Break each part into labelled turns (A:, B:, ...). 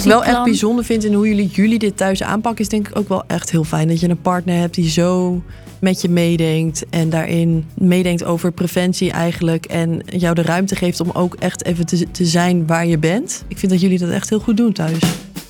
A: ik wel echt bijzonder vind in hoe jullie dit thuis aanpakken, is denk ik ook wel echt heel fijn. Dat je een partner hebt die zo met je meedenkt en daarin meedenkt over preventie eigenlijk. En jou de ruimte geeft om ook echt even te zijn waar je bent. Ik vind dat jullie dat echt heel goed doen thuis.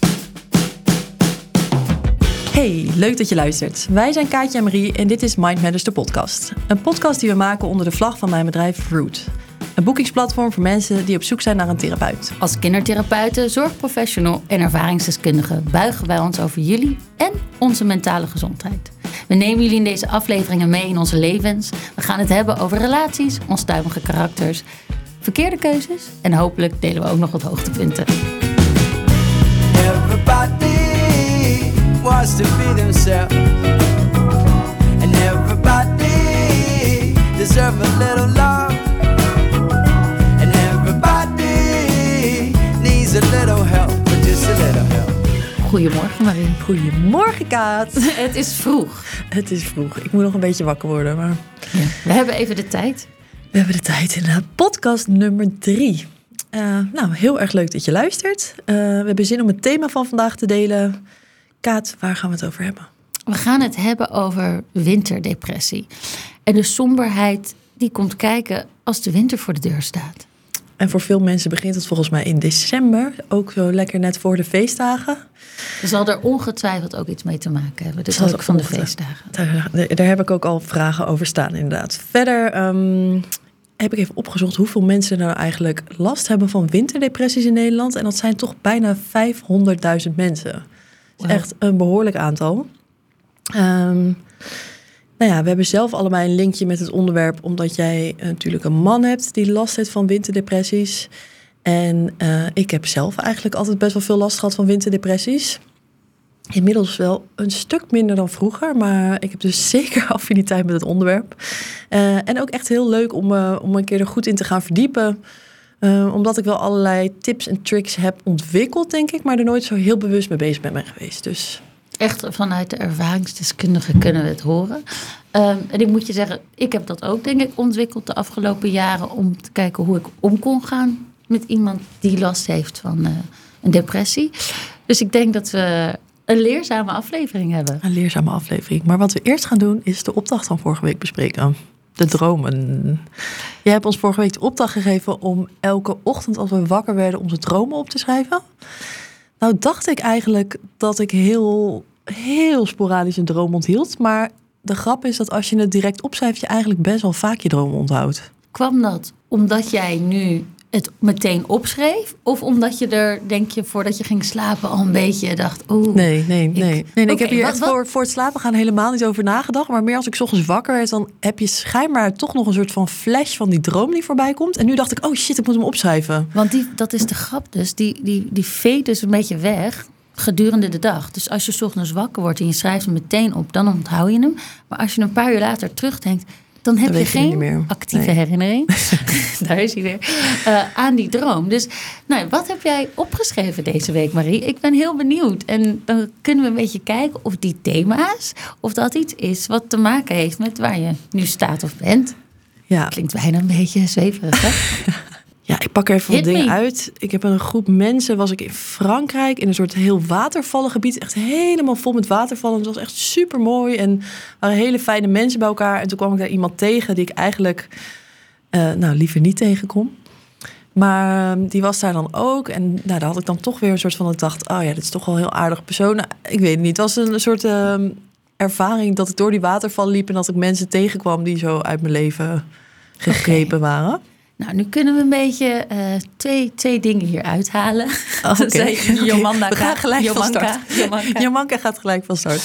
A: Hey, leuk dat je luistert. Wij zijn Kaatje en Marie en dit is Mind Matters, de podcast. Een podcast die we maken onder de vlag van mijn bedrijf Root. Een boekingsplatform voor mensen die op zoek zijn naar een therapeut.
B: Als kindertherapeuten, zorgprofessional en ervaringsdeskundige buigen wij ons over jullie en onze mentale gezondheid. We nemen jullie in deze afleveringen mee in onze levens. We gaan het hebben over relaties, onstuimige karakters, verkeerde keuzes en hopelijk delen we ook nog wat hoogtepunten.
C: Everybody wants to be themselves, and everybody deserves a little love, and everybody needs a little help, but just a little help.
B: Goedemorgen Marie.
A: Goedemorgen Kaat.
B: Het is vroeg.
A: Het is vroeg. Ik moet nog een beetje wakker worden, maar...
B: Ja, we hebben even de tijd.
A: We hebben de tijd inderdaad. Podcast nummer 3. Heel erg leuk dat je luistert. We hebben zin om het thema van vandaag te delen. Kaat, waar gaan we het over hebben?
B: We gaan het hebben over winterdepressie. En de somberheid die komt kijken als de winter voor de deur staat.
A: En voor veel mensen begint het volgens mij in december. Ook zo lekker net voor de feestdagen.
B: Er zal er ongetwijfeld ook iets mee te maken hebben. Dus ook van de feestdagen.
A: Daar heb ik ook al vragen over staan inderdaad. Verder heb ik even opgezocht hoeveel mensen nou eigenlijk last hebben van winterdepressies in Nederland. En dat zijn toch bijna 500.000 mensen. Dat is echt een behoorlijk aantal. We hebben zelf allebei een linkje met het onderwerp, omdat jij natuurlijk een man hebt die last heeft van winterdepressies. En ik heb zelf eigenlijk altijd best wel veel last gehad van winterdepressies. Inmiddels wel een stuk minder dan vroeger, maar ik heb dus zeker affiniteit met het onderwerp. En ook echt heel leuk om een keer er goed in te gaan verdiepen. Omdat ik wel allerlei tips en tricks heb ontwikkeld, denk ik, maar er nooit zo heel bewust mee bezig ben geweest. Dus...
B: Echt vanuit de ervaringsdeskundige kunnen we het horen. En ik moet je zeggen, ik heb dat ook denk ik ontwikkeld de afgelopen jaren om te kijken hoe ik om kon gaan met iemand die last heeft van een depressie. Dus ik denk dat we een leerzame aflevering hebben.
A: Een leerzame aflevering. Maar wat we eerst gaan doen is de opdracht van vorige week bespreken. De dromen. Jij hebt ons vorige week de opdracht gegeven om elke ochtend als we wakker werden onze dromen op te schrijven. Nou dacht ik eigenlijk dat ik heel sporadisch een droom onthield. Maar de grap is dat als je het direct opschrijft, je eigenlijk best wel vaak je dromen onthoudt.
B: Kwam dat omdat jij nu het meteen opschreef? Of omdat je er, denk je, voordat je ging slapen al een beetje dacht...
A: Nee. Ik heb hier echt voor het slapen gaan helemaal niet over nagedacht. Maar meer als ik 's ochtends wakker werd, dan heb je schijnbaar toch nog een soort van flash van die droom die voorbij komt. En nu dacht ik, oh shit, ik moet hem opschrijven.
B: Want dat is de grap dus. Die veet dus een beetje weg gedurende de dag. Dus als je 's ochtends wakker wordt en je schrijft hem meteen op, dan onthoud je hem. Maar als je een paar uur later terugdenkt, dan heb je geen actieve herinnering. Daar is hij weer. Aan die droom. Dus wat heb jij opgeschreven deze week, Marie? Ik ben heel benieuwd. En dan kunnen we een beetje kijken of die thema's, of dat iets is wat te maken heeft met waar je nu staat of bent.
A: Ja.
B: Klinkt bijna een beetje zweverig, hè?
A: Ja, ik pak even wat dingen uit. Ik heb een groep mensen, was ik in Frankrijk, in een soort heel watervallengebied. Echt helemaal vol met watervallen. Het was echt super mooi en er waren hele fijne mensen bij elkaar. En toen kwam ik daar iemand tegen die ik eigenlijk liever niet tegenkom. Maar die was daar dan ook. En daar had ik dan toch weer een soort van, ik dacht, oh ja, dit is toch wel een heel aardig persoon. Nou, ik weet het niet. Het was een soort ervaring dat ik door die waterval liep en dat ik mensen tegenkwam die zo uit mijn leven gegrepen waren.
B: Nou, nu kunnen we een beetje twee dingen hier uithalen.
A: We gaan gelijk van start. Jomanka gaat gelijk van start.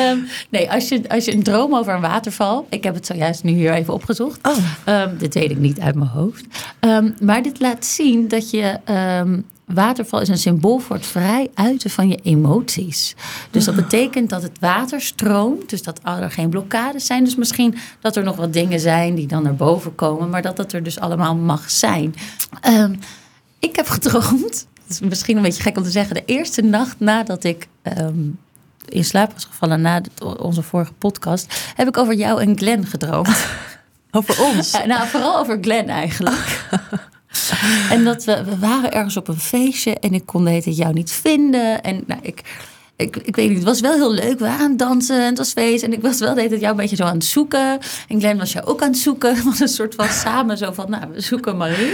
B: Als je een droom over een waterval... Ik heb het zojuist nu hier even opgezocht. Dit weet ik niet uit mijn hoofd. Maar dit laat zien dat je... waterval is een symbool voor het vrij uiten van je emoties. Dus dat betekent dat het water stroomt. Dus dat er geen blokkades zijn. Dus misschien dat er nog wat dingen zijn die dan naar boven komen. Maar dat er dus allemaal mag zijn. Ik heb gedroomd. Het is misschien een beetje gek om te zeggen. De eerste nacht nadat ik in slaap was gevallen na onze vorige podcast, heb ik over jou en Glenn gedroomd.
A: Over ons?
B: Vooral over Glenn eigenlijk. En dat we waren ergens op een feestje en ik kon de hele tijd jou niet vinden. En nou, ik weet niet, het was wel heel leuk. We waren aan het dansen en het was feest. En ik was wel de hele tijd jou een beetje zo aan het zoeken. En Glenn was jou ook aan het zoeken. Het was een soort van samen zo van, nou, we zoeken Marie.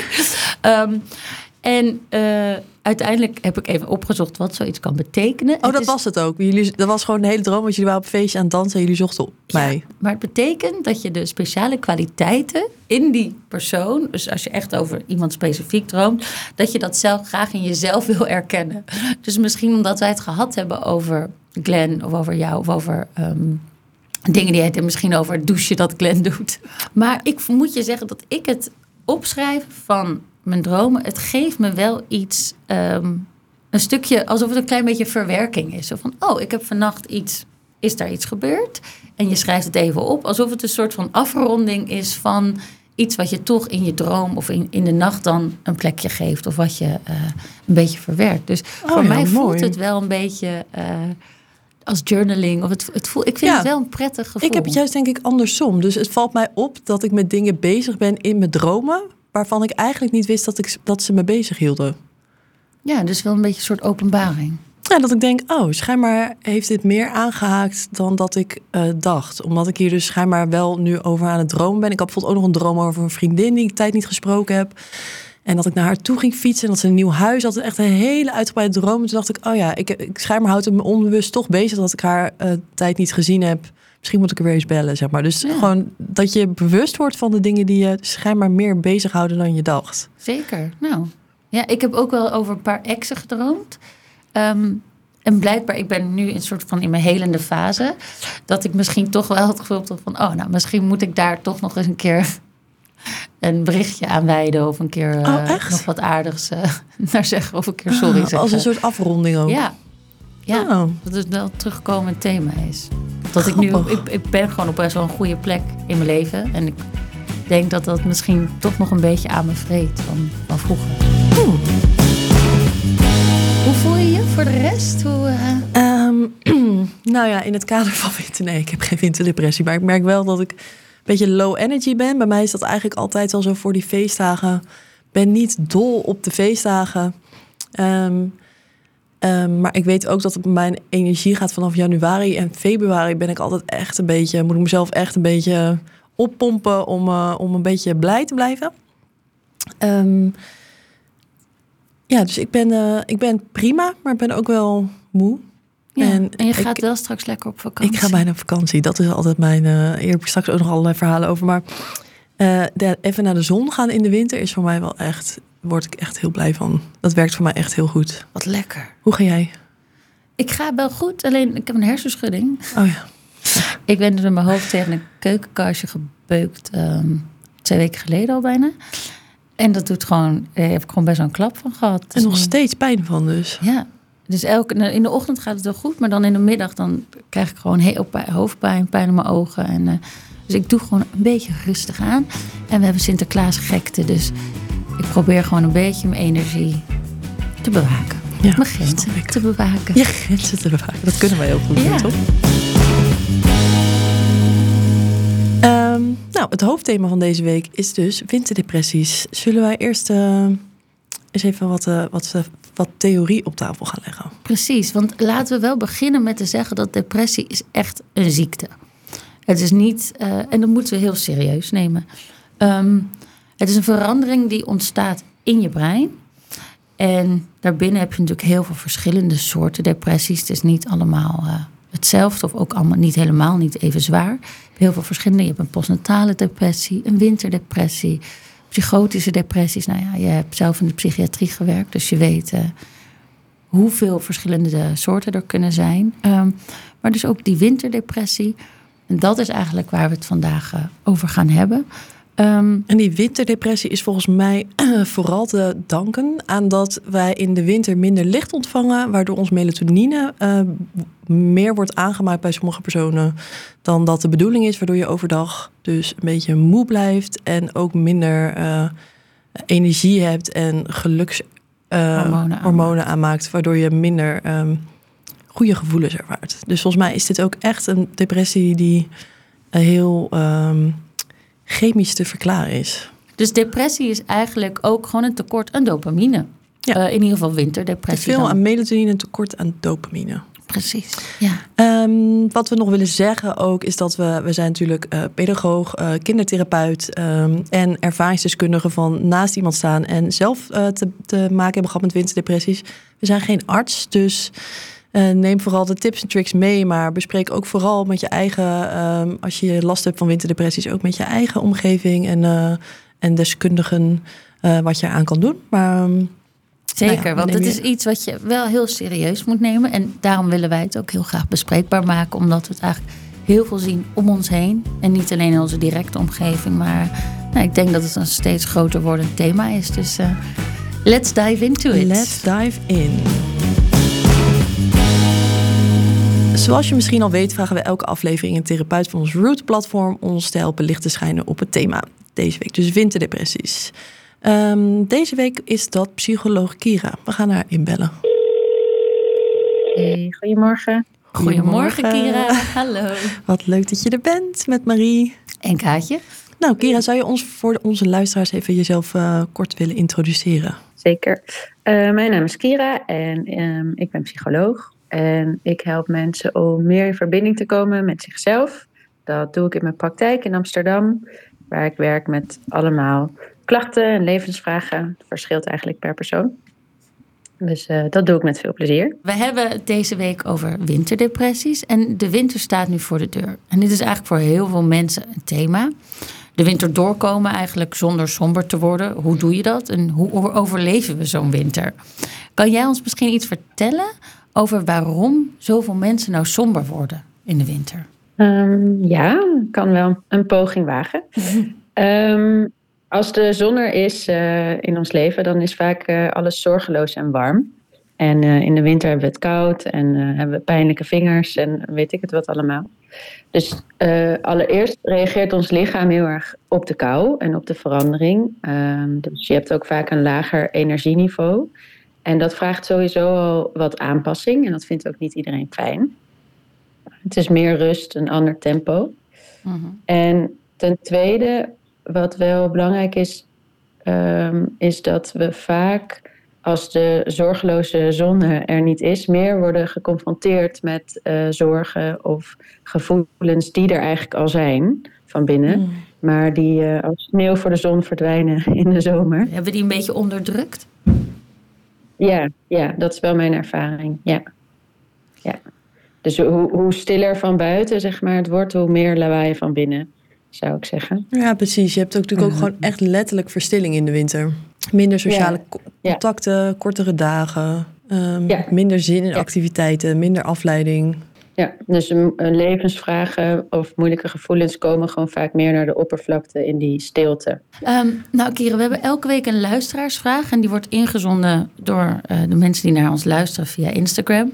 B: Uiteindelijk heb ik even opgezocht wat zoiets kan betekenen.
A: Dat was het ook. Dat was gewoon een hele droom. Want jullie waren op een feestje aan het dansen en jullie zochten op mij.
B: Maar het betekent dat je de speciale kwaliteiten in die persoon, dus als je echt over iemand specifiek droomt, dat je dat zelf graag in jezelf wil erkennen. Dus misschien omdat wij het gehad hebben over Glenn of over jou of over dingen die hij misschien over het douchen dat Glenn doet. Maar ik moet je zeggen dat ik het opschrijven van mijn dromen, het geeft me wel iets, een stukje, alsof het een klein beetje verwerking is. Zo van, ik heb vannacht is daar iets gebeurd? En je schrijft het even op, alsof het een soort van afronding is van iets wat je toch in je droom of in de nacht dan een plekje geeft. Of wat je een beetje verwerkt. Dus voor mij voelt het wel een beetje als journaling. Of ik vind het wel een prettig gevoel.
A: Ik heb het juist denk ik andersom. Dus het valt mij op dat ik met dingen bezig ben in mijn dromen, waarvan ik eigenlijk niet wist dat ze me bezig hielden. Ja,
B: dus wel een beetje een soort openbaring.
A: Ja, dat ik denk, schijnbaar heeft dit meer aangehaakt dan dat ik dacht. Omdat ik hier dus schijnbaar wel nu over aan het dromen ben. Ik had bijvoorbeeld ook nog een droom over een vriendin die ik tijd niet gesproken heb. En dat ik naar haar toe ging fietsen en dat ze een nieuw huis had. Echt een hele uitgebreide droom. En toen dacht ik, ik schijnbaar houdt het me onbewust toch bezig dat ik haar tijd niet gezien heb. Misschien moet ik er weer eens bellen, zeg maar. Dus gewoon dat je bewust wordt van de dingen die je schijnbaar meer bezighouden dan je dacht.
B: Zeker. Nou, ja, ik heb ook wel over een paar exen gedroomd. En blijkbaar, ik ben nu een soort van in mijn helende fase, dat ik misschien toch wel het gevoel heb van, misschien moet ik daar toch nog eens een keer een berichtje aan wijden of een keer nog wat aardigs naar zeggen of een keer sorry zeggen.
A: Als een soort afronding ook.
B: Ja, dat het wel een terugkomend thema is. Dat ik ben gewoon op best wel een goede plek in mijn leven. En ik denk dat dat misschien toch nog een beetje aan me vreet van vroeger. Hoe voel je je voor de rest?
A: Nou ja, in het kader van winter, nee, ik heb geen winterdepressie. Maar ik merk wel dat ik een beetje low energy ben. Bij mij is dat eigenlijk altijd wel zo voor die feestdagen. Ik ben niet dol op de feestdagen. Maar ik weet ook dat mijn energie gaat vanaf januari en februari ben ik altijd echt een beetje, moet ik mezelf echt een beetje oppompen om een beetje blij te blijven. Dus ik ben prima, maar ik ben ook wel moe.
B: Ja, en je gaat wel straks lekker op vakantie.
A: Ik ga bijna op vakantie. Dat is altijd mijn... Hier heb ik straks ook nog allerlei verhalen over. Maar even naar de zon gaan in de winter is voor mij wel echt... word ik echt heel blij van. Dat werkt voor mij echt heel goed.
B: Wat lekker.
A: Hoe ga jij?
B: Ik ga wel goed, alleen ik heb een hersenschudding.
A: Oh ja.
B: Ik ben dus met mijn hoofd tegen een keukenkastje gebeukt 2 weken geleden al bijna. En dat doet gewoon, heb ik gewoon best wel een klap van gehad.
A: En nog steeds pijn van dus.
B: Ja, dus in de ochtend gaat het wel goed, maar dan in de middag dan krijg ik gewoon heel hoofdpijn, pijn in mijn ogen. En, dus ik doe gewoon een beetje rustig aan. En we hebben Sinterklaas gekte, dus ik probeer gewoon een beetje mijn energie te bewaken.
A: Ja,
B: mijn grenzen te bewaken.
A: Je grenzen te bewaken, dat kunnen wij heel goed doen, toch? Nou, het hoofdthema van deze week is dus winterdepressies. Zullen wij eerst eens even wat theorie op tafel gaan leggen?
B: Precies, want laten we wel beginnen met te zeggen dat depressie is echt een ziekte. Het is niet, en dat moeten we heel serieus nemen. Het is een verandering die ontstaat in je brein. En daarbinnen heb je natuurlijk heel veel verschillende soorten depressies. Het is niet allemaal hetzelfde of ook allemaal niet even zwaar. Je hebt heel veel verschillende. Je hebt een postnatale depressie, een winterdepressie, psychotische depressies. Nou ja, je hebt zelf in de psychiatrie gewerkt, dus je weet hoeveel verschillende soorten er kunnen zijn. Maar dus ook die winterdepressie. En dat is eigenlijk waar we het vandaag over gaan hebben.
A: En die winterdepressie is volgens mij vooral te danken aan dat wij in de winter minder licht ontvangen, waardoor ons melatonine meer wordt aangemaakt bij sommige personen dan dat de bedoeling is, waardoor je overdag dus een beetje moe blijft en ook minder energie hebt en hormonen aanmaakt, waardoor je minder goede gevoelens ervaart. Dus volgens mij is dit ook echt een depressie die heel chemisch te verklaren is.
B: Dus depressie is eigenlijk ook gewoon een tekort aan dopamine. Ja. In ieder geval winterdepressie.
A: Te veel aan melatonine en tekort aan dopamine.
B: Precies, ja.
A: Wat we nog willen zeggen ook is dat we zijn natuurlijk pedagoog, kindertherapeut en ervaringsdeskundige van naast iemand staan en zelf te maken hebben gehad met winterdepressies. We zijn geen arts, dus neem vooral de tips en tricks mee, maar bespreek ook vooral met je eigen, als je last hebt van winterdepressies, ook met je eigen omgeving en deskundigen wat je aan kan doen. Maar
B: zeker, want het is iets wat je wel heel serieus moet nemen. En daarom willen wij het ook heel graag bespreekbaar maken. Omdat we het eigenlijk heel veel zien om ons heen. En niet alleen in onze directe omgeving. Maar ik denk dat het een steeds groter wordend thema is. Dus let's dive into it.
A: Let's dive in. Zoals je misschien al weet, vragen we elke aflevering een therapeut van ons Root-platform ons te helpen licht te schijnen op het thema. Deze week dus winterdepressies. Deze week is dat psycholoog Kira. We gaan haar inbellen.
D: Hey, goedemorgen.
B: Goedemorgen Kira. Hallo.
A: Wat leuk dat je er bent met Marie.
B: En Kaatje.
A: Nou Kira, zou je ons voor onze luisteraars even jezelf kort willen introduceren?
D: Zeker. Mijn naam is Kira en ik ben psycholoog. En ik help mensen om meer in verbinding te komen met zichzelf. Dat doe ik in mijn praktijk in Amsterdam. Waar ik werk met allemaal klachten en levensvragen. Het verschilt eigenlijk per persoon. Dus dat doe ik met veel plezier.
B: We hebben het deze week over winterdepressies. En de winter staat nu voor de deur. En dit is eigenlijk voor heel veel mensen een thema. De winter doorkomen eigenlijk zonder somber te worden. Hoe doe je dat? En hoe overleven we zo'n winter? Kan jij ons misschien iets vertellen over waarom zoveel mensen nou somber worden in de winter?
D: Ja, ik kan wel een poging wagen. Als de zon er is in ons leven, dan is vaak alles zorgeloos en warm. En in de winter hebben we het koud en hebben we pijnlijke vingers en weet ik het wat allemaal. Dus allereerst reageert ons lichaam heel erg op de kou en op de verandering. Dus je hebt ook vaak een lager energieniveau. En dat vraagt sowieso al wat aanpassing en dat vindt ook niet iedereen fijn. Het is meer rust, een ander tempo. Mm-hmm. En ten tweede, wat wel belangrijk is dat we vaak, als de zorgeloze zon er niet is, meer worden geconfronteerd met zorgen of gevoelens die er eigenlijk al zijn van binnen. Maar die als sneeuw voor de zon verdwijnen in de zomer.
B: Hebben we die een beetje onderdrukt?
D: Ja, dat is wel mijn ervaring, ja. Dus hoe stiller van buiten, zeg maar, het wordt, hoe meer lawaai van binnen, zou ik zeggen.
A: Ja, precies. Je hebt ook natuurlijk ook gewoon echt letterlijk verstilling in de winter. Minder sociale contacten, kortere dagen, minder zin in activiteiten, minder afleiding.
D: Ja, dus levensvragen of moeilijke gevoelens komen gewoon vaak meer naar de oppervlakte in die stilte.
B: Nou Kira, we hebben elke week een luisteraarsvraag en die wordt ingezonden door de mensen die naar ons luisteren via Instagram.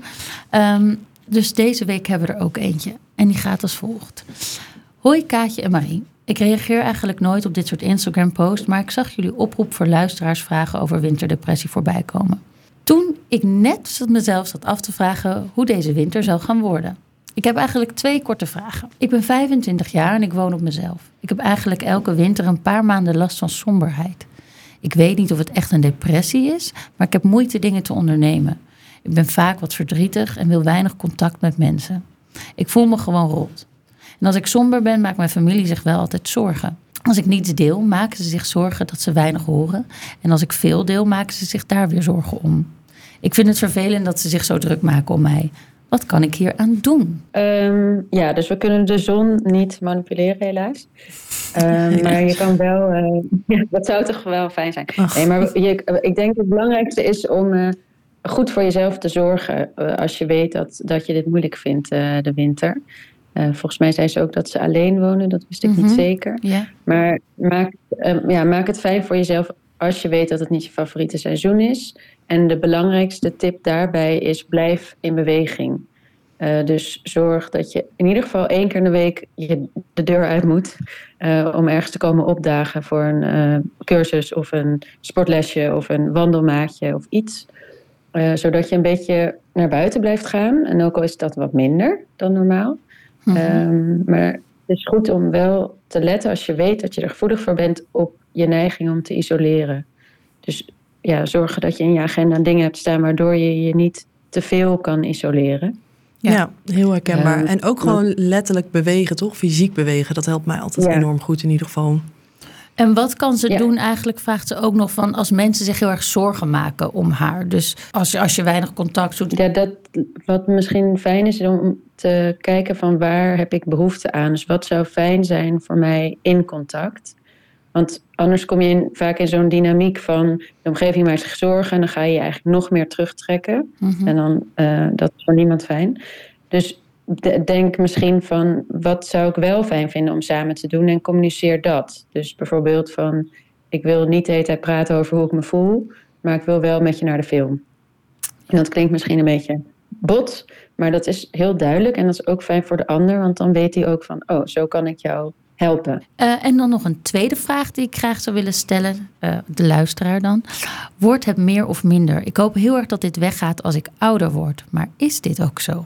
B: Dus deze week hebben we er ook eentje en die gaat als volgt. Hoi Kaatje en Marie. Ik reageer eigenlijk nooit op dit soort Instagram-posts, maar ik zag jullie oproep voor luisteraarsvragen over winterdepressie voorbij komen. Toen ik net mezelf zat af te vragen hoe deze winter zou gaan worden. Ik heb eigenlijk 2 korte vragen. Ik ben 25 jaar en ik woon op mezelf. Ik heb eigenlijk elke winter een paar maanden last van somberheid. Ik weet niet of het echt een depressie is, maar ik heb moeite dingen te ondernemen. Ik ben vaak wat verdrietig en wil weinig contact met mensen. Ik voel me gewoon rot. En als ik somber ben, maakt mijn familie zich wel altijd zorgen. Als ik niets deel, maken ze zich zorgen dat ze weinig horen. En als ik veel deel, maken ze zich daar weer zorgen om. Ik vind het vervelend dat ze zich zo druk maken om mij. Wat kan ik hier aan doen?
D: Dus we kunnen de zon niet manipuleren, helaas. Maar je kan wel... dat zou toch wel fijn zijn. Nee, maar ik denk het belangrijkste is om goed voor jezelf te zorgen. Als je weet dat je dit moeilijk vindt, de winter. Volgens mij zei ze ook dat ze alleen wonen. Dat wist ik niet zeker. Yeah. Maar maak het fijn voor jezelf als je weet dat het niet je favoriete seizoen is. En de belangrijkste tip daarbij is blijf in beweging. Dus zorg dat je in ieder geval 1 keer in de week de deur uit moet. Om ergens te komen opdagen voor een cursus of een sportlesje of een wandelmaatje of iets. Zodat je een beetje naar buiten blijft gaan. En ook al is dat wat minder dan normaal. Maar Het is goed om wel te letten als je weet dat je er gevoelig voor bent op je neiging om te isoleren. Dus ja, zorgen dat je in je agenda dingen hebt staan waardoor je je niet te veel kan isoleren.
A: Ja, heel herkenbaar. En ook gewoon letterlijk bewegen, toch? Fysiek bewegen, dat helpt mij altijd enorm goed in ieder geval.
B: En wat kan ze doen eigenlijk, vraagt ze ook nog van... als mensen zich heel erg zorgen maken om haar. Dus als je weinig contact zoekt.
D: Ja, wat misschien fijn is om te kijken van waar heb ik behoefte aan. Dus wat zou fijn zijn voor mij in contact. Want anders kom je vaak in zo'n dynamiek van... de omgeving maakt zich zorgen en dan ga je eigenlijk nog meer terugtrekken. Mm-hmm. En dan, dat is voor niemand fijn. Dus denk misschien van, wat zou ik wel fijn vinden om samen te doen en communiceer dat. Dus bijvoorbeeld van, ik wil niet de hele tijd praten over hoe ik me voel, maar ik wil wel met je naar de film. En dat klinkt misschien een beetje bot, maar dat is heel duidelijk en dat is ook fijn voor de ander, want dan weet hij ook van, zo kan ik jou helpen.
B: En dan nog een tweede vraag die ik graag zou willen stellen, de luisteraar dan. Wordt het meer of minder? Ik hoop heel erg dat dit weggaat als ik ouder word, maar is dit ook zo?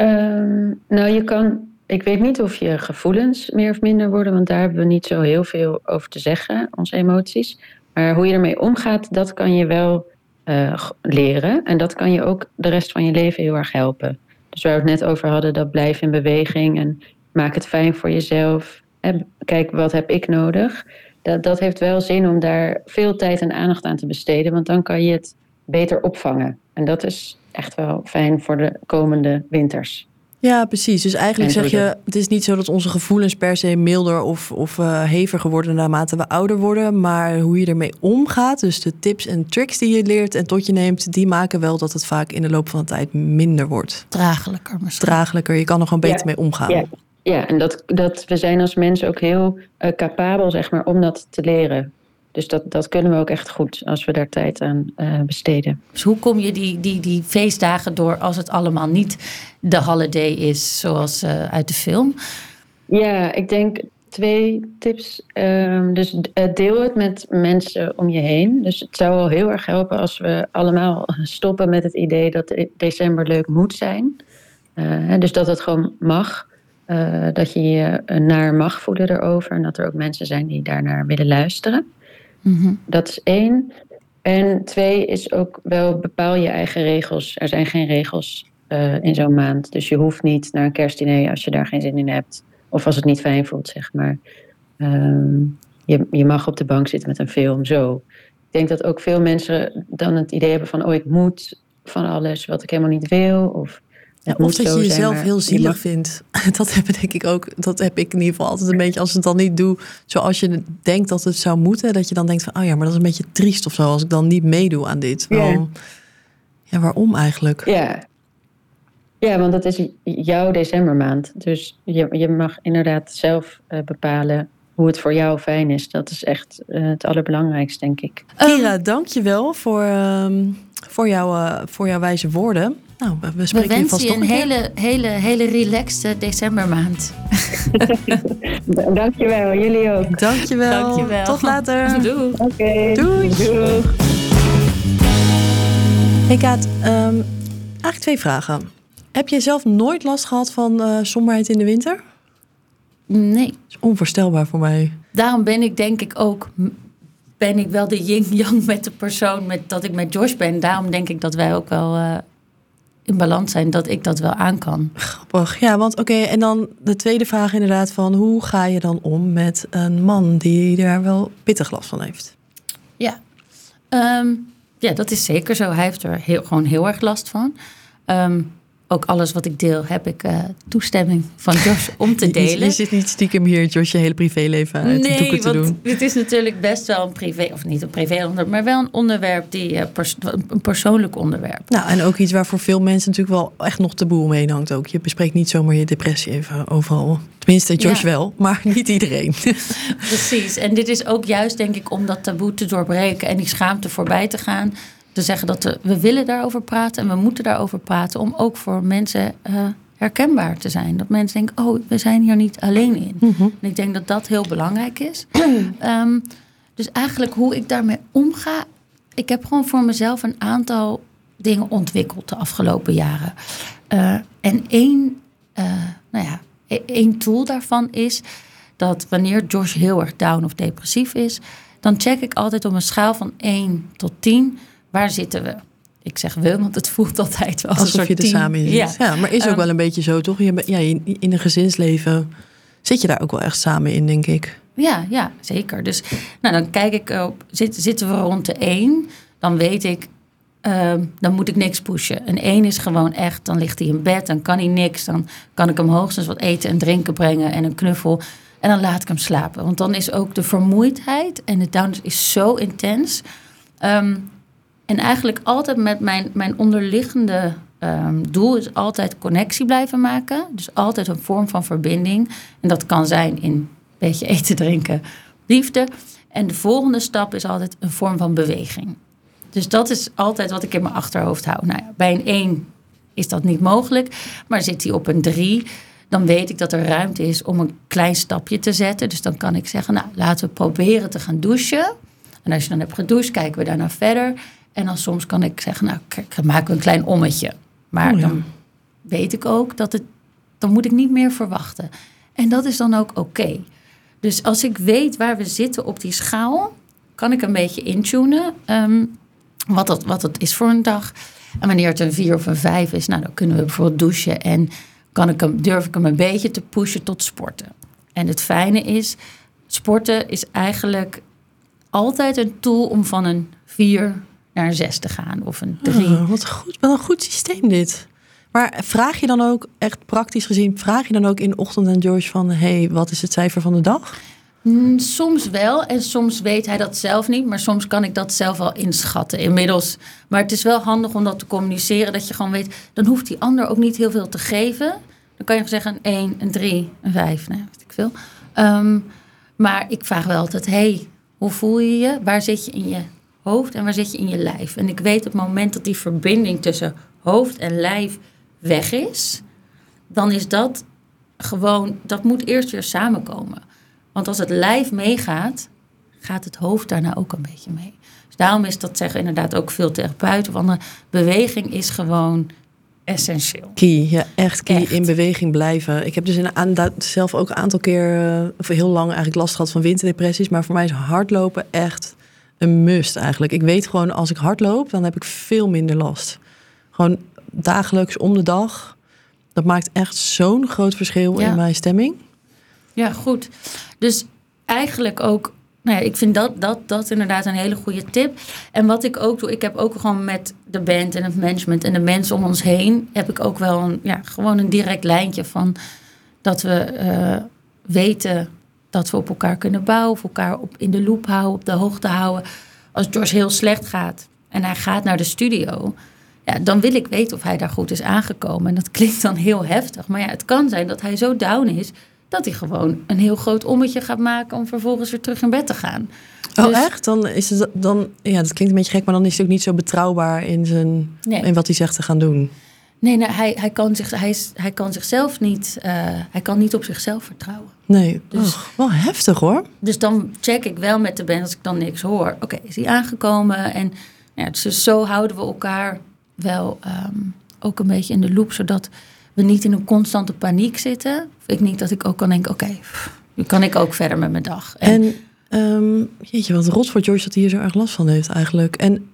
D: Ik weet niet of je gevoelens meer of minder worden, want daar hebben we niet zo heel veel over te zeggen, onze emoties. Maar hoe je ermee omgaat, dat kan je wel leren. En dat kan je ook de rest van je leven heel erg helpen. Dus waar we het net over hadden, dat blijf in beweging en maak het fijn voor jezelf. Kijk, wat heb ik nodig? Dat heeft wel zin om daar veel tijd en aandacht aan te besteden, want dan kan je het beter opvangen. En dat is echt wel fijn voor de komende winters.
A: Ja, precies. Dus eigenlijk zeg je, het is niet zo dat onze gevoelens per se milder of heviger worden naarmate we ouder worden. Maar hoe je ermee omgaat, dus de tips en tricks die je leert en tot je neemt, die maken wel dat het vaak in de loop van de tijd minder wordt.
B: Draaglijker misschien.
A: Draaglijker, je kan er gewoon beter mee omgaan.
D: Ja, en dat we zijn als mensen ook heel capabel, zeg maar, om dat te leren. Dus dat kunnen we ook echt goed als we daar tijd aan besteden.
B: Dus hoe kom je die feestdagen door als het allemaal niet de holiday is zoals uit de film?
D: Ja, ik denk 2 tips. Dus deel het met mensen om je heen. Dus het zou wel heel erg helpen als we allemaal stoppen met het idee dat december leuk moet zijn. Dus dat het gewoon mag. Dat je je naar mag voelen erover. En dat er ook mensen zijn die daarnaar willen luisteren. Mm-hmm. Dat is 1. En 2 is ook wel bepaal je eigen regels. Er zijn geen regels in zo'n maand. Dus je hoeft niet naar een kerstdiner als je daar geen zin in hebt. Of als het niet fijn voelt, zeg maar. Je mag op de bank zitten met een film, zo. Ik denk dat ook veel mensen dan het idee hebben van... ik moet van alles wat ik helemaal niet wil. Of
A: dat je jezelf heel zielig vindt. Dat heb denk ik ook. Dat heb ik in ieder geval altijd een beetje als ik het dan niet doe zoals je denkt dat het zou moeten. Dat je dan denkt van, maar dat is een beetje triest of zo als ik dan niet meedoe aan dit. Waarom eigenlijk?
D: Ja, want het is jouw decembermaand. Dus je mag inderdaad zelf bepalen hoe het voor jou fijn is. Dat is echt het allerbelangrijkste, denk ik.
A: Kira, dank je wel voor jouw wijze woorden. Nou, we
B: wensen je een hele relaxte decembermaand.
D: Dankjewel, jullie ook.
A: Dankjewel. Tot later.
B: Doei.
D: Oké.
A: Doei. Hey Kaat, eigenlijk 2 vragen. Heb je zelf nooit last gehad van somberheid in de winter?
B: Nee.
A: Dat is onvoorstelbaar voor mij.
B: Daarom ben ik denk ik ook... ben ik wel de yin-yang met de persoon dat ik met Josh ben. Daarom denk ik dat wij ook wel in balans zijn, dat ik dat wel aan kan.
A: Grappig. Ja, want en dan de tweede vraag inderdaad van... hoe ga je dan om met een man die daar wel pittig last van heeft?
B: Ja, dat is zeker zo. Hij heeft er gewoon heel erg last van. Ook alles wat ik deel, heb ik toestemming van Josh om te delen.
A: Je zit niet stiekem hier, Josh, je hele privéleven uit de doeken te doen. Nee,
B: want het is natuurlijk best wel een privé... of niet een privé onderwerp, maar wel een onderwerp die... een persoonlijk onderwerp.
A: Nou, en ook iets waar voor veel mensen natuurlijk wel echt nog taboe omheen hangt ook. Je bespreekt niet zomaar je depressie even overal. Tenminste, Josh wel, maar niet iedereen.
B: Precies, en dit is ook juist, denk ik, om dat taboe te doorbreken... en die schaamte voorbij te gaan... te zeggen dat we willen daarover praten en we moeten daarover praten... om ook voor mensen herkenbaar te zijn. Dat mensen denken, we zijn hier niet alleen in. Mm-hmm. En ik denk dat dat heel belangrijk is. Dus eigenlijk hoe ik daarmee omga... ik heb gewoon voor mezelf een aantal dingen ontwikkeld de afgelopen jaren. En één één tool daarvan is dat wanneer Josh heel erg down of depressief is, dan check ik altijd op een schaal van 1 tot 10. Waar zitten we? Ik zeg we, want het voelt altijd wel
A: alsof
B: een soort
A: je er samen in zit. Ja, maar is ook wel een beetje zo, toch? In een gezinsleven zit je daar ook wel echt samen in, denk ik.
B: Ja, zeker. Dus dan kijk ik op, zitten we rond de 1, dan weet ik, dan moet ik niks pushen. Een 1 is gewoon echt, dan ligt hij in bed, dan kan hij niks. Dan kan ik hem hoogstens wat eten en drinken brengen en een knuffel. En dan laat ik hem slapen. Want dan is ook de vermoeidheid en de down is zo intens. En eigenlijk altijd met mijn onderliggende doel is altijd connectie blijven maken. Dus altijd een vorm van verbinding. En dat kan zijn in een beetje eten, drinken, liefde. En de volgende stap is altijd een vorm van beweging. Dus dat is altijd wat ik in mijn achterhoofd hou. Nou ja, bij een 1 is dat niet mogelijk. Maar zit hij op een 3, dan weet ik dat er ruimte is om een klein stapje te zetten. Dus dan kan ik zeggen, laten we proberen te gaan douchen. En als je dan hebt gedoucht, kijken we daarna verder. En dan soms kan ik zeggen, maken we een klein ommetje. Maar dan weet ik ook dat dan moet ik niet meer verwachten. En dat is dan ook oké. Dus als ik weet waar we zitten op die schaal, kan ik een beetje intunen wat het is voor een dag. En wanneer het een 4 of een 5 is, dan kunnen we bijvoorbeeld douchen. En durf ik hem een beetje te pushen tot sporten. En het fijne is, sporten is eigenlijk altijd een tool om van een 4 naar een 6 te gaan. Of een 3.
A: Oh, wat goed, wel een goed systeem dit. Maar vraag je dan ook, echt praktisch gezien, in de ochtend aan George van, wat is het cijfer van de dag?
B: Soms wel en soms weet hij dat zelf niet. Maar soms kan ik dat zelf wel inschatten inmiddels. Maar het is wel handig om dat te communiceren. Dat je gewoon weet, dan hoeft die ander ook niet heel veel te geven. Dan kan je zeggen een 1, een 3, een 5. Nee, weet ik veel. Maar ik vraag wel altijd, hoe voel je je? Waar zit je in je hoofd en waar zit je in je lijf? En ik weet op het moment dat die verbinding tussen hoofd en lijf weg is, dan is dat gewoon, dat moet eerst weer samenkomen. Want als het lijf meegaat, gaat het hoofd daarna ook een beetje mee. Dus daarom is dat, zeggen inderdaad ook veel therapeuten, want de beweging is gewoon essentieel.
A: Key, ja, echt key. Echt. In beweging blijven. Ik heb dus zelf ook een aantal keer, of heel lang eigenlijk last gehad van winterdepressies, maar voor mij is hardlopen echt een must eigenlijk. Ik weet gewoon, als ik hardloop, dan heb ik veel minder last. Gewoon dagelijks, om de dag. Dat maakt echt zo'n groot verschil in mijn stemming.
B: Ja, goed. Dus eigenlijk ook, ik vind dat inderdaad een hele goede tip. En wat ik ook doe, ik heb ook gewoon met de band en het management en de mensen om ons heen, heb ik ook wel gewoon een direct lijntje van dat we weten dat we op elkaar kunnen bouwen, of elkaar in de loop houden, op de hoogte houden. Als George heel slecht gaat en hij gaat naar de studio, dan wil ik weten of hij daar goed is aangekomen. En dat klinkt dan heel heftig. Maar het kan zijn dat hij zo down is dat hij gewoon een heel groot ommetje gaat maken om vervolgens weer terug in bed te gaan.
A: Oh, dus, echt? Dan is het dat klinkt een beetje gek, maar dan is het ook niet zo betrouwbaar in wat hij zegt te gaan doen. Nee,
B: hij kan zichzelf niet. Hij kan niet op zichzelf vertrouwen.
A: Nee, dus, wel heftig hoor.
B: Dus dan check ik wel met de band als ik dan niks hoor. Oké, is hij aangekomen? En dus zo houden we elkaar wel ook een beetje in de loop, zodat we niet in een constante paniek zitten. Ik niet dat ik ook kan denken, nu kan ik ook verder met mijn dag.
A: En jeetje, wat rot voor George dat hij hier zo erg last van heeft eigenlijk. En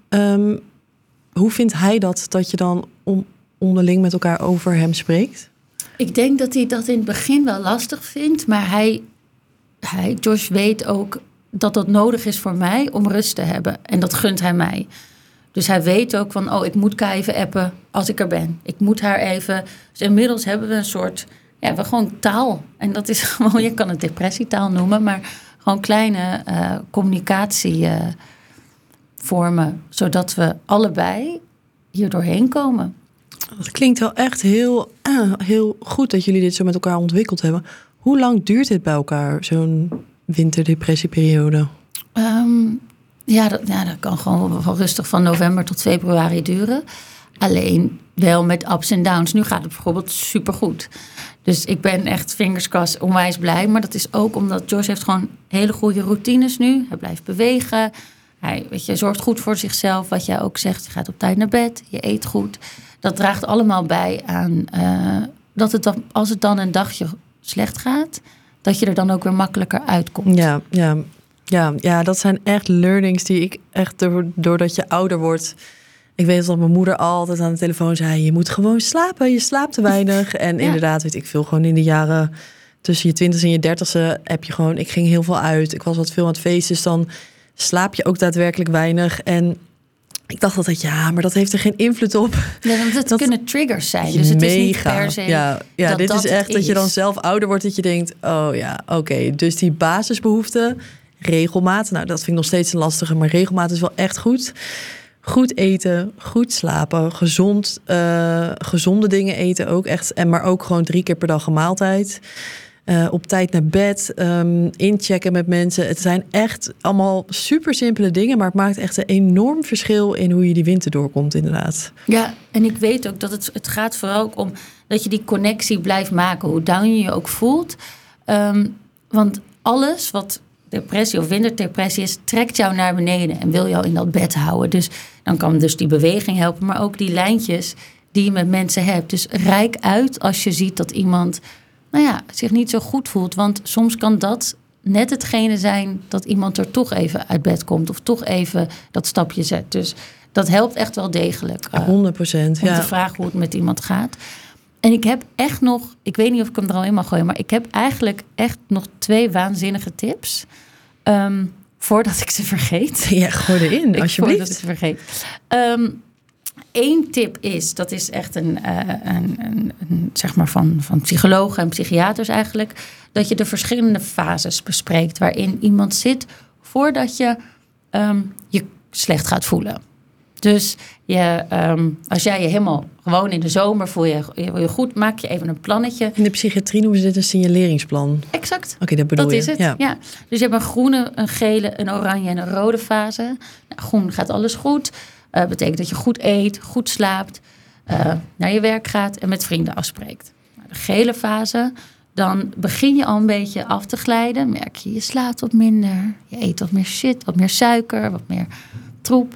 A: hoe vindt hij dat je dan onderling met elkaar over hem spreekt?
B: Ik denk dat hij dat in het begin wel lastig vindt, maar George weet ook dat dat nodig is voor mij om rust te hebben. En dat gunt hij mij. Dus hij weet ook van, ik moet Kai even appen als ik er ben. Ik moet haar even. Dus inmiddels hebben we een soort, we gewoon taal. En dat is gewoon, je kan het depressietaal noemen, maar gewoon kleine communicatievormen, zodat we allebei hier doorheen komen.
A: Het klinkt wel echt heel, heel goed dat jullie dit zo met elkaar ontwikkeld hebben. Hoe lang duurt dit bij elkaar, zo'n winterdepressieperiode?
B: Dat kan gewoon rustig van november tot februari duren. Alleen wel met ups en downs. Nu gaat het bijvoorbeeld supergoed. Dus ik ben echt fingers crossed onwijs blij. Maar dat is ook omdat George heeft gewoon hele goede routines nu. Hij blijft bewegen. Hij zorgt goed voor zichzelf. Wat jij ook zegt, je gaat op tijd naar bed. Je eet goed. Dat draagt allemaal bij aan dat als het dan een dagje slecht gaat, dat je er dan ook weer makkelijker uitkomt.
A: Ja, dat zijn echt learnings die ik echt doordat je ouder wordt. Ik weet dat mijn moeder altijd aan de telefoon zei, je moet gewoon slapen, je slaapt te weinig. En inderdaad, weet ik veel, gewoon in de jaren tussen je 20 en je 30e heb je gewoon, ik ging heel veel uit. Ik was wat veel aan het feesten, dus dan slaap je ook daadwerkelijk weinig. En ik dacht altijd, maar dat heeft er geen invloed op.
B: Ja, want het kunnen triggers zijn. Dus het is niet per se
A: Ja, dit is echt dat je dan zelf ouder wordt. Dat je denkt, oké. Dus die basisbehoeften, regelmaat. Nou, dat vind ik nog steeds een lastige. Maar regelmaat is wel echt goed. Goed eten, goed slapen, gezonde dingen eten ook echt. Maar ook gewoon 3 keer per dag een maaltijd. Op tijd naar bed, inchecken met mensen. Het zijn echt allemaal super simpele dingen, maar het maakt echt een enorm verschil in hoe je die winter doorkomt, inderdaad.
B: Ja, en ik weet ook dat het gaat vooral ook om dat je die connectie blijft maken, hoe down je je ook voelt. Want alles wat depressie of winterdepressie is, trekt jou naar beneden en wil jou in dat bed houden. Dus dan kan dus die beweging helpen, maar ook die lijntjes die je met mensen hebt. Dus reik uit als je ziet dat iemand zich niet zo goed voelt. Want soms kan dat net hetgene zijn dat iemand er toch even uit bed komt. Of toch even dat stapje zet. Dus dat helpt echt wel degelijk.
A: 100%.
B: Om te vragen hoe het met iemand gaat. En ik heb echt nog, ik weet niet of ik hem er al in mag gooien. Maar ik heb eigenlijk echt nog 2 waanzinnige tips. Voordat ik ze vergeet.
A: Ja, gooi erin, alsjeblieft.
B: Voordat ik ze vergeet. 1 tip is, dat is echt een zeg maar van psychologen en psychiaters eigenlijk, dat je de verschillende fases bespreekt waarin iemand zit voordat je je slecht gaat voelen. Dus als jij je helemaal gewoon in de zomer voel je goed, maak je even een plannetje.
A: In de psychiatrie noemen ze dit een signaleringsplan.
B: Exact.
A: Oké, dat bedoel
B: je. Dat
A: je.
B: is het, ja. Dus je hebt een groene, een gele, een oranje en een rode fase. Nou, groen gaat alles goed. Betekent dat je goed eet, goed slaapt, naar je werk gaat en met vrienden afspreekt. Nou, de gele fase, dan begin je al een beetje af te glijden. Merk je slaapt wat minder, je eet wat meer shit, wat meer suiker, wat meer troep.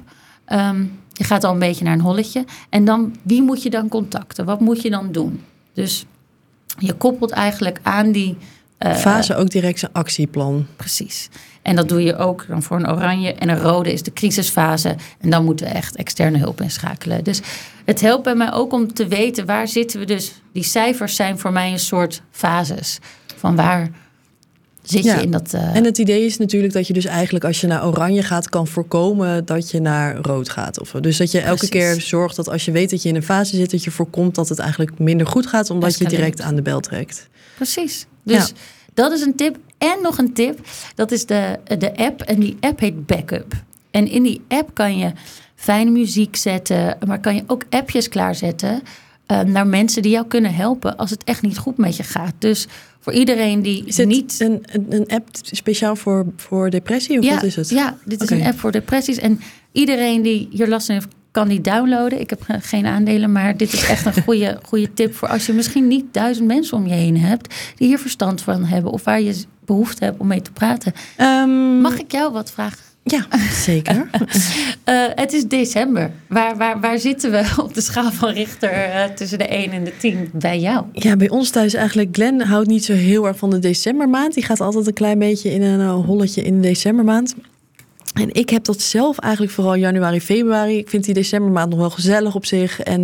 B: Je gaat al een beetje naar een holletje. En dan, wie moet je dan contacten? Wat moet je dan doen? Dus je koppelt eigenlijk aan die
A: fase ook direct zijn actieplan.
B: Precies. En dat doe je ook dan voor een oranje. En een rode is de crisisfase. En dan moeten we echt externe hulp inschakelen. Dus het helpt bij mij ook om te weten waar zitten we dus. Die cijfers zijn voor mij een soort fases. Van waar zit je in dat...
A: En het idee is natuurlijk dat je dus eigenlijk als je naar oranje gaat, kan voorkomen dat je naar rood gaat. Dus dat je elke keer zorgt dat als je weet dat je in een fase zit, dat je voorkomt dat het eigenlijk minder goed gaat, omdat je direct aan de bel trekt.
B: Precies. Dus dat is een tip. En nog een tip, dat is de app. En die app heet Backup. En in die app kan je fijne muziek zetten, maar kan je ook appjes klaarzetten naar mensen die jou kunnen helpen als het echt niet goed met je gaat. Dus voor iedereen die
A: is het
B: niet...
A: een app speciaal voor depressie? Of wat is het?
B: Ja, dit is een app voor depressies. En iedereen die hier last van heeft, kan die downloaden. Ik heb geen aandelen, maar dit is echt een goede tip voor als je misschien niet 1000 mensen om je heen hebt die hier verstand van hebben of waar je behoefte hebt om mee te praten. Mag ik jou wat vragen?
A: Ja, zeker.
B: Het is december. Waar zitten we op de schaal van Richter tussen de 1 en de 10 bij jou?
A: Ja, bij ons thuis eigenlijk. Glenn houdt niet zo heel erg van de decembermaand. Die gaat altijd een klein beetje in een holletje in de decembermaand. En ik heb dat zelf eigenlijk vooral januari, februari. Ik vind die decembermaand nog wel gezellig op zich. En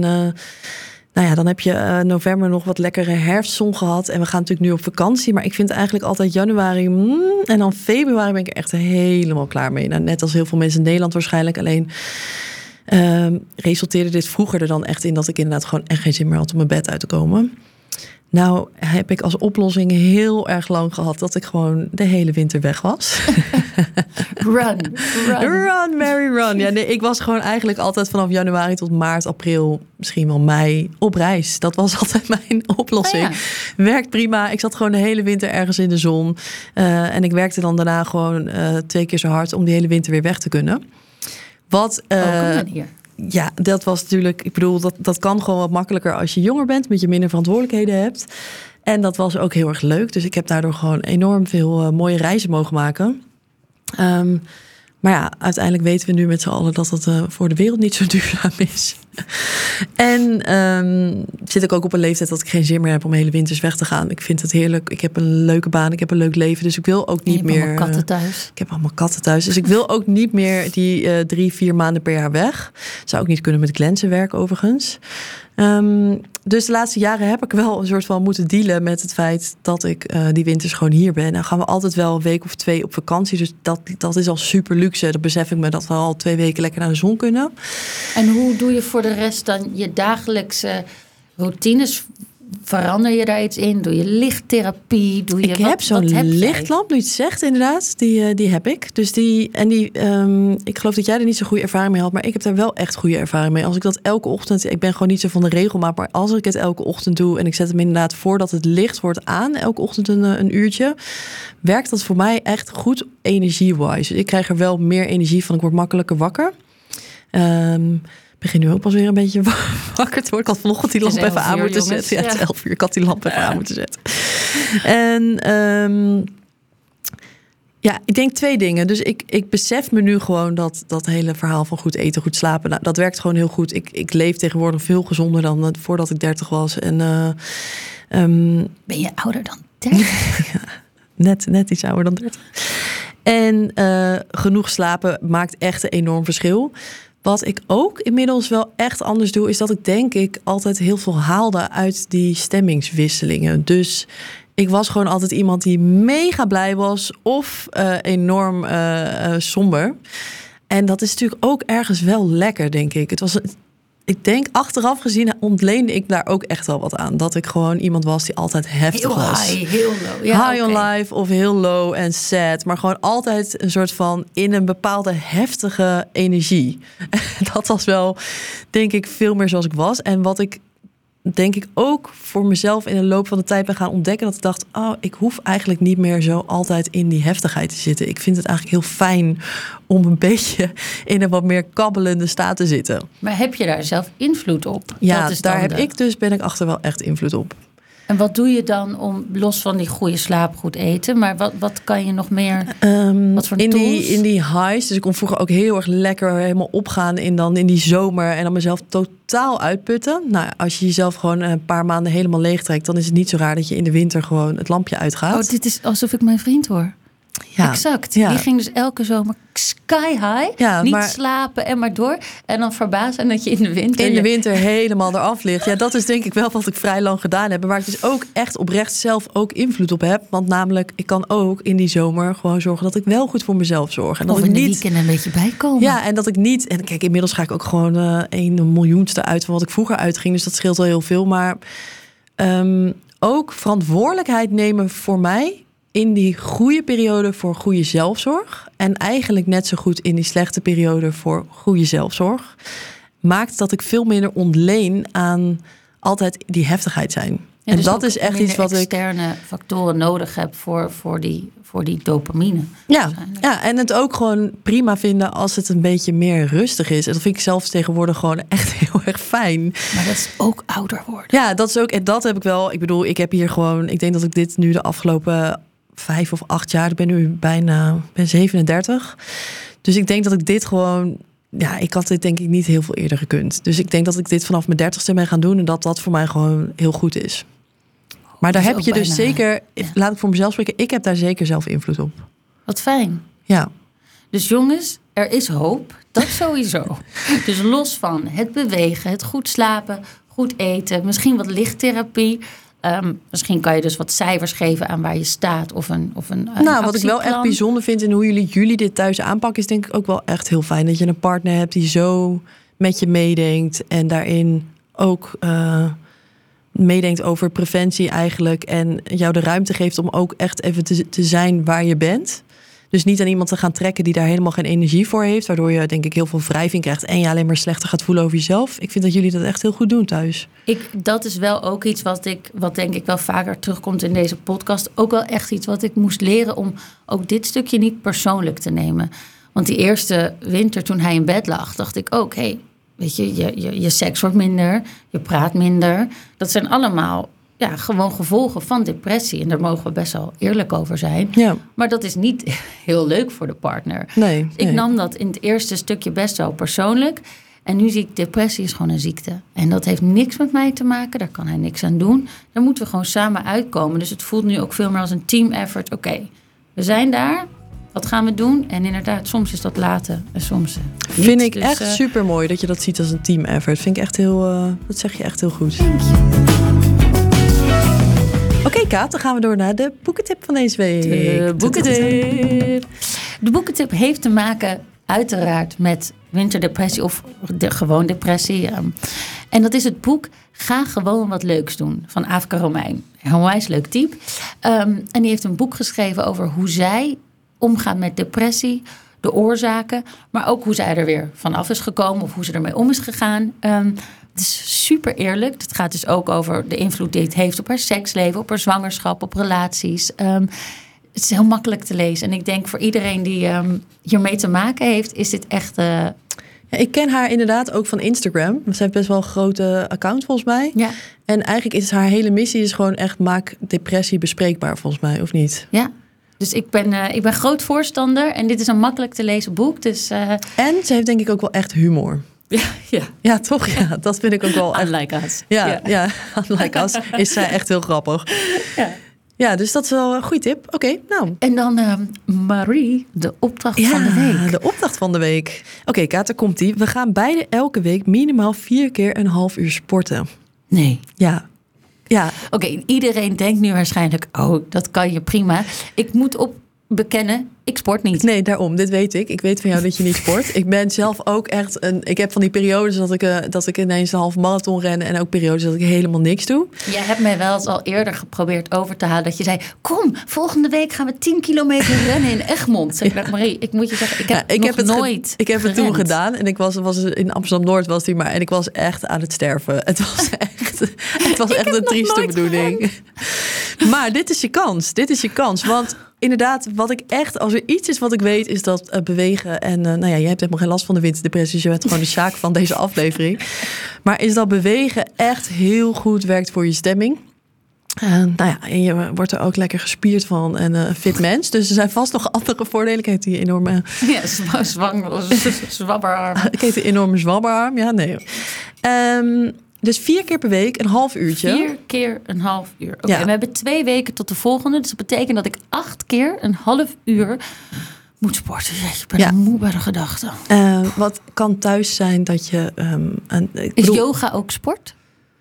A: dan heb je november nog wat lekkere herfstzon gehad. En we gaan natuurlijk nu op vakantie. Maar ik vind eigenlijk altijd januari. En dan februari ben ik er echt helemaal klaar mee. Nou, net als heel veel mensen in Nederland waarschijnlijk. Alleen resulteerde dit vroeger er dan echt in dat ik inderdaad gewoon echt geen zin meer had om mijn bed uit te komen. Nou heb ik als oplossing heel erg lang gehad dat ik gewoon de hele winter weg was.
B: Run,
A: Mary, run. Ja, nee, ik was gewoon eigenlijk altijd vanaf januari tot maart, april, misschien wel mei op reis. Dat was altijd mijn oplossing. Werkt prima. Ik zat gewoon de hele winter ergens in de zon. En ik werkte dan daarna gewoon 2 keer zo hard om die hele winter weer weg te kunnen. Wat...
B: Ook een manier.
A: Ja, dat was natuurlijk... Ik bedoel, dat kan gewoon wat makkelijker als je jonger bent, met je minder verantwoordelijkheden hebt. En dat was ook heel erg leuk. Dus ik heb daardoor gewoon enorm veel mooie reizen mogen maken. Maar ja, uiteindelijk weten we nu met z'n allen dat het voor de wereld niet zo duurzaam is. En zit ik ook op een leeftijd dat ik geen zin meer heb om hele winters weg te gaan. Ik vind het heerlijk. Ik heb een leuke baan, ik heb een leuk leven. Dus ik wil ook niet meer...
B: allemaal katten thuis.
A: Ik heb allemaal katten thuis. Dus ik wil ook niet meer die 3-4 maanden per jaar weg. Zou ook niet kunnen met glanzenwerk overigens. Dus de laatste jaren heb ik wel een soort van moeten dealen met het feit dat ik die winters gewoon hier ben. Dan gaan we altijd wel een week of 2 op vakantie. Dus dat is al super luxe. Dat besef ik me dat we al 2 weken lekker naar de zon kunnen.
B: En hoe doe je voor de rest dan je dagelijkse routines? Verander je daar iets in? Doe je lichttherapie?
A: Ik heb zo'n lichtlamp, nu je het zegt inderdaad. Die heb ik. Dus ik geloof dat jij er niet zo'n goede ervaring mee had. Maar ik heb daar wel echt goede ervaring mee. Als ik dat elke ochtend... Ik ben gewoon niet zo van de regelmaat. Maar als ik het elke ochtend doe... en ik zet hem inderdaad voordat het licht wordt aan... elke ochtend een uurtje... werkt dat voor mij echt goed energie-wise. Ik krijg er wel meer energie van. Ik word makkelijker wakker. Ik begin nu ook pas weer een beetje wakker te worden. Ik had vanochtend die lamp even aan moeten zetten. Ja, het is 11 uur. Ik had die lamp even aan moeten zetten. En ik denk 2 dingen. Dus ik besef me nu gewoon dat hele verhaal van goed eten, goed slapen... Nou, dat werkt gewoon heel goed. Ik leef tegenwoordig veel gezonder dan voordat ik 30 was. En,
B: ben je ouder dan 30?
A: Ja, net iets ouder dan 30. En genoeg slapen maakt echt een enorm verschil. Wat ik ook inmiddels wel echt anders doe... is dat ik denk ik altijd heel veel haalde uit die stemmingswisselingen. Dus ik was gewoon altijd iemand die mega blij was... of enorm somber. En dat is natuurlijk ook ergens wel lekker, denk ik. Ik denk, achteraf gezien ontleende ik daar ook echt wel wat aan. Dat ik gewoon iemand was die altijd heftig was.
B: Heel low. Ja,
A: high on life of heel low en sad. Maar gewoon altijd een soort van in een bepaalde heftige energie. Dat was wel, denk ik, veel meer zoals ik was. En wat ik denk ik ook voor mezelf in de loop van de tijd ben gaan ontdekken... dat ik dacht, ik hoef eigenlijk niet meer zo altijd in die heftigheid te zitten. Ik vind het eigenlijk heel fijn om een beetje in een wat meer kabbelende staat te zitten.
B: Maar heb je daar zelf invloed op?
A: Ja, ben ik achter wel echt invloed op.
B: En wat doe je dan om, los van die goede slaap, goed eten... maar wat kan je nog meer, wat voor tools?
A: In die highs, dus ik kon vroeger ook heel erg lekker helemaal opgaan... in die zomer en dan mezelf totaal uitputten. Nou, als je jezelf gewoon een paar maanden helemaal leegtrekt... dan is het niet zo raar dat je in de winter gewoon het lampje uitgaat.
B: Dit is alsof ik mijn vriend hoor. Ja, exact. Ja. Die ging dus elke zomer sky high. Ja, niet slapen en maar door. En dan verbazen dat je in de winter...
A: helemaal eraf ligt. Ja, dat is denk ik wel wat ik vrij lang gedaan heb. Maar ik dus ook echt oprecht zelf ook invloed op heb. Want namelijk, ik kan ook in die zomer gewoon zorgen... dat ik wel goed voor mezelf zorg. En dat
B: of
A: ik
B: in de
A: niet
B: weekend een beetje bijkomen.
A: Ja, en dat ik niet... En kijk, inmiddels ga ik ook gewoon 1 miljoenste uit... van wat ik vroeger uitging. Dus dat scheelt al heel veel. Maar ook verantwoordelijkheid nemen voor mij... in die goede periode voor goede zelfzorg... en eigenlijk net zo goed in die slechte periode voor goede zelfzorg... maakt dat ik veel minder ontleen aan altijd die heftigheid zijn.
B: Ja,
A: en
B: dus
A: dat is echt iets wat ik...
B: externe factoren nodig heb voor die dopamine.
A: Ja, en het ook gewoon prima vinden als het een beetje meer rustig is. En dat vind ik zelfs tegenwoordig gewoon echt heel erg fijn.
B: Maar dat is ook ouder worden.
A: Ja, dat is ook... En dat heb ik wel... Ik bedoel, ik heb hier gewoon... Ik denk dat ik dit nu de afgelopen 5 of 8 jaar... Ik ben nu bijna 37. Dus ik denk dat ik dit gewoon... Ja, ik had dit denk ik niet heel veel eerder gekund. Dus ik denk dat ik dit vanaf mijn 30ste ben gaan doen... en dat voor mij gewoon heel goed is. Maar daar heb je dus zeker... Ja. Laat ik voor mezelf spreken. Ik heb daar zeker zelf invloed op.
B: Wat fijn.
A: Ja.
B: Dus jongens, er is hoop. Dat sowieso. Dus los van het bewegen, het goed slapen, goed eten... misschien wat lichttherapie... misschien kan je dus wat cijfers geven aan waar je staat of een
A: Nou, wat ik wel echt bijzonder vind in hoe jullie dit thuis aanpakken... is denk ik ook wel echt heel fijn. Dat je een partner hebt die zo met je meedenkt... en daarin ook meedenkt over preventie eigenlijk... en jou de ruimte geeft om ook echt even te zijn waar je bent... Dus niet aan iemand te gaan trekken die daar helemaal geen energie voor heeft... waardoor je denk ik heel veel wrijving krijgt... en je alleen maar slechter gaat voelen over jezelf. Ik vind dat jullie dat echt heel goed doen thuis.
B: Dat is wel ook iets wat denk ik wel vaker terugkomt in deze podcast. Ook wel echt iets wat ik moest leren om ook dit stukje niet persoonlijk te nemen. Want die eerste winter toen hij in bed lag, dacht ik ook... hey, weet je seks wordt minder, je praat minder. Dat zijn allemaal gewoon gevolgen van depressie. En daar mogen we best wel eerlijk over zijn.
A: Ja.
B: Maar dat is niet heel leuk voor de partner.
A: Nee.
B: Ik nam dat in het eerste stukje best wel persoonlijk. En nu zie ik, depressie is gewoon een ziekte. En dat heeft niks met mij te maken. Daar kan hij niks aan doen. Daar moeten we gewoon samen uitkomen. Dus het voelt nu ook veel meer als een team effort. Oké, we zijn daar. Wat gaan we doen? En inderdaad, soms is dat laten en soms niet.
A: Vind ik
B: dus,
A: echt super mooi dat je dat ziet als een team effort. Vind ik echt heel, dat zeg je echt heel goed. Oké, Kaat, dan gaan we door naar de boekentip van deze week.
B: De boekentip. De boekentip heeft te maken uiteraard met winterdepressie of gewoon depressie. En dat is het boek Ga gewoon wat leuks doen van Aafke Romein. Een onwijs leuk type. En die heeft een boek geschreven over hoe zij omgaat met depressie, de oorzaken, maar ook hoe zij er weer vanaf is gekomen of hoe ze ermee om is gegaan. Het is super eerlijk. Het gaat dus ook over de invloed die het heeft op haar seksleven, op haar zwangerschap, op relaties. Het is heel makkelijk te lezen. En ik denk voor iedereen die hiermee te maken heeft, is dit echt...
A: Ja, ik ken haar inderdaad ook van Instagram. Ze heeft best wel een grote account volgens mij.
B: Ja.
A: En eigenlijk is haar hele missie is gewoon echt maak depressie bespreekbaar volgens mij, of niet?
B: Ja. Dus ik ben groot voorstander. En dit is een makkelijk te lezen boek. Dus,
A: En ze heeft denk ik ook wel echt humor.
B: Ja.
A: Ja, toch? Ja, dat vind ik ook wel echt...
B: Unlike us.
A: Ja, unlike us is zij echt heel grappig. Ja, dus dat is wel een goede tip. Oké, nou.
B: En dan Marie, de opdracht van de week.
A: De opdracht van de week. Oké, Kaat, daar komt-ie. We gaan beide elke week minimaal 4 keer een half uur sporten.
B: Nee.
A: Ja.
B: Oké, iedereen denkt nu waarschijnlijk, oh, dat kan je prima. Ik moet bekennen, ik sport niet.
A: Nee, daarom. Dit weet ik. Ik weet van jou dat je niet sport. Ik ben zelf ook echt ik heb van die periodes dat ik ineens een half marathon ren en ook periodes dat ik helemaal niks doe.
B: Jij hebt mij wel eens al eerder geprobeerd over te halen dat je zei, kom, volgende week gaan we 10 kilometer rennen in Egmond. Zeg ik, Marie, ik moet je zeggen, ik heb nooit
A: Ik heb
B: gerend.
A: het toen gedaan en ik was in Amsterdam-Noord was die maar en ik was echt aan het sterven. Het was echt een trieste bedoeling. Maar dit is je kans. Dit is je kans. Want inderdaad, wat ik echt, als er iets is wat ik weet, is dat bewegen. En nou ja, je hebt helemaal geen last van de winterdepressie. Dus je bent gewoon de Sjaak van deze aflevering. Maar is dat bewegen echt heel goed werkt voor je stemming. Nou ja, en je wordt er ook lekker gespierd van en een fit mens. Dus er zijn vast nog andere voordelen. Ik heb die enorme...
B: Ja, zwabberarm.
A: Ik heb die enorme zwabberarm. Ja, nee. Dus 4 keer per week een half uurtje.
B: 4 keer een half uur. Oké,
A: Ja.
B: we hebben 2 weken tot de volgende. Dus dat betekent dat ik 8 keer een half uur moet sporten. Jeetje, ik ben al moe bij de gedachte.
A: Wat kan thuis zijn dat je...
B: Is yoga ook sport?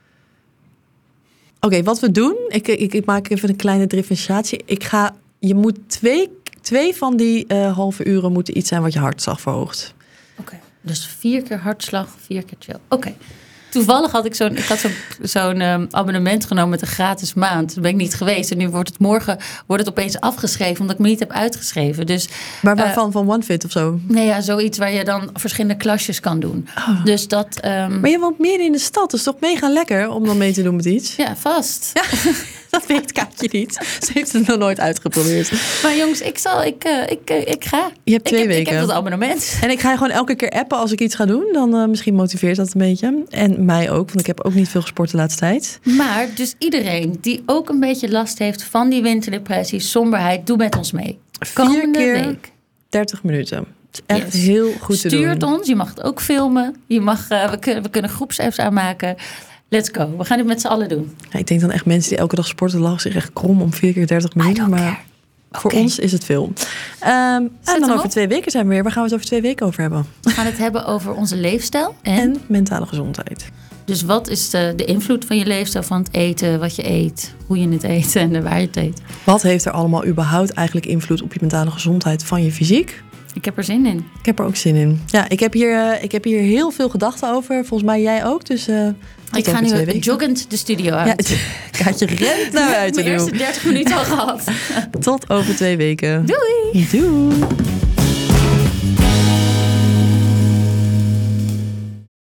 A: Oké, wat we doen... Ik maak even een kleine differentiatie. Je moet twee van die halve uren moeten iets zijn wat je hartslag verhoogt.
B: Oké, dus 4 keer hartslag, 4 keer chill. Oké. Toevallig had ik zo'n abonnement genomen met een gratis maand. Daar ben ik niet geweest. En nu wordt het opeens afgeschreven, omdat ik me niet heb uitgeschreven. Dus,
A: maar waarvan? Van OneFit of zo?
B: Nee, ja, zoiets waar je dan verschillende klasjes kan doen. Oh. Dus dat...
A: Maar je woont midden in de stad. Dat is toch mega lekker om dan mee te doen met iets?
B: Ja, vast.
A: Ja, dat weet Kaatje niet. Ze heeft het nog nooit uitgeprobeerd.
B: Maar jongens, ik ga.
A: Je hebt 2 weken.
B: Ik heb dat abonnement.
A: En ik ga je gewoon elke keer appen als ik iets ga doen. Dan misschien motiveert dat een beetje. En mij ook, want ik heb ook niet veel gesport de laatste tijd.
B: Maar dus iedereen die ook een beetje last heeft van die winterdepressie, somberheid, doe met ons mee.
A: 4 keer week. 30 minuten. Het is echt heel goed te doen.
B: Stuurt ons, je mag het ook filmen. We kunnen groepsapps aanmaken. Let's go. We gaan dit met z'n allen doen.
A: Ja, ik denk dan echt mensen die elke dag sporten lachen zich echt krom om 4 keer 30 minuten. Maar voor ons is het veel. En dan over 2 weken zijn we weer. Waar gaan we het over 2 weken over hebben?
B: We gaan het hebben over onze leefstijl.
A: En mentale gezondheid.
B: Dus wat is de invloed van je leefstijl, van het eten, wat je eet, hoe je het eet en waar je het eet?
A: Wat heeft er allemaal überhaupt eigenlijk invloed op je mentale gezondheid van je fysiek?
B: Ik heb er zin in.
A: Ik heb er ook zin in. Ja, ik heb hier heel veel gedachten over. Volgens mij jij ook. Dus
B: ik ga nu joggend de studio uit.
A: Ja, Kaatje rent naar buiten.
B: De eerste 30 minuten al gehad.
A: Tot over 2 weken.
B: Doei!
A: Doei!